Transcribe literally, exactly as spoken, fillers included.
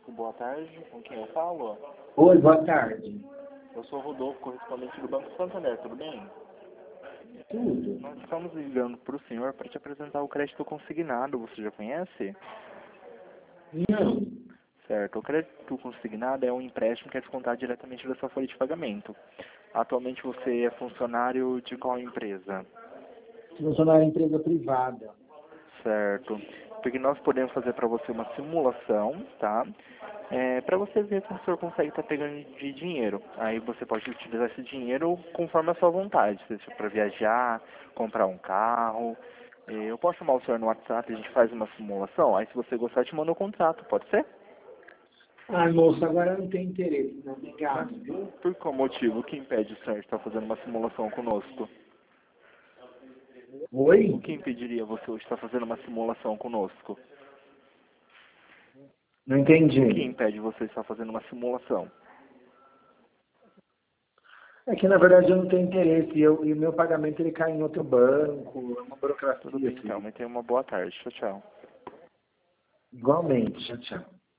Boa tarde, com quem eu falo? Oi, boa tarde. Eu sou o Rodolfo, correspondente do Banco Santander, tudo bem? Tudo? Nós estamos ligando para o senhor para te apresentar o crédito consignado, você já conhece? Não. Certo, o crédito consignado é um empréstimo que é descontado diretamente da sua folha de pagamento. Atualmente você é funcionário de qual empresa? Funcionário em empresa privada. Certo, porque nós podemos fazer para você uma simulação, tá? É, para você ver como o senhor consegue estar pegando de dinheiro. Aí você pode utilizar esse dinheiro conforme a sua vontade, seja para viajar, comprar um carro. É, eu posso chamar o senhor no WhatsApp, a gente faz uma simulação, aí se você gostar, eu te mando o contrato, pode ser? Ai, moço, agora eu não tenho interesse, não. Mas Obrigado, viu? por qual motivo? O que impede o senhor de estar fazendo uma simulação conosco? O Oi? que impediria você hoje estar fazendo uma simulação conosco? Não O que entendi. impede você de estar fazendo uma simulação? É que, na verdade, eu não tenho interesse. E, eu, e o meu pagamento, ele cai em outro banco. É uma Tudo burocracia bem então, aqui. mas tenha uma boa tarde. Tchau, tchau. Igualmente. Tchau, tchau.